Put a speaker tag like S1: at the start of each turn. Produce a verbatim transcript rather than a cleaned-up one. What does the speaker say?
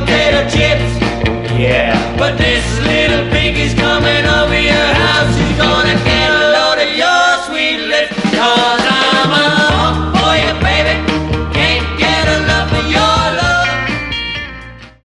S1: potato chips. Yeah, but this little pig is coming over your house. Who's gonna